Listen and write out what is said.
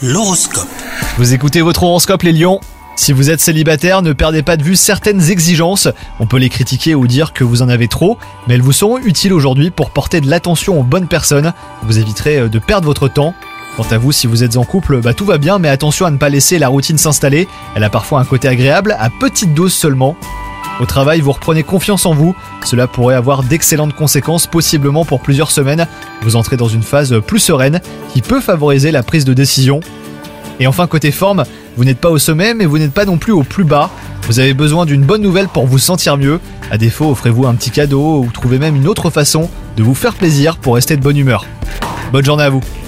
L'horoscope. Vous écoutez votre horoscope les lions. Si vous êtes célibataire, ne perdez pas de vue certaines exigences. On peut les critiquer ou dire que vous en avez trop, mais elles vous seront utiles aujourd'hui pour porter de l'attention aux bonnes personnes. Vous éviterez de perdre votre temps. Quant à vous, si vous êtes en couple, tout va bien, mais attention à ne pas laisser la routine s'installer. Elle a parfois un côté agréable, à petite dose seulement. Au travail, vous reprenez confiance en vous. Cela pourrait avoir d'excellentes conséquences, possiblement pour plusieurs semaines. Vous entrez dans une phase plus sereine, qui peut favoriser la prise de décision. Et enfin, côté forme, vous n'êtes pas au sommet, mais vous n'êtes pas non plus au plus bas. Vous avez besoin d'une bonne nouvelle pour vous sentir mieux. À défaut, offrez-vous un petit cadeau ou trouvez même une autre façon de vous faire plaisir pour rester de bonne humeur. Bonne journée à vous.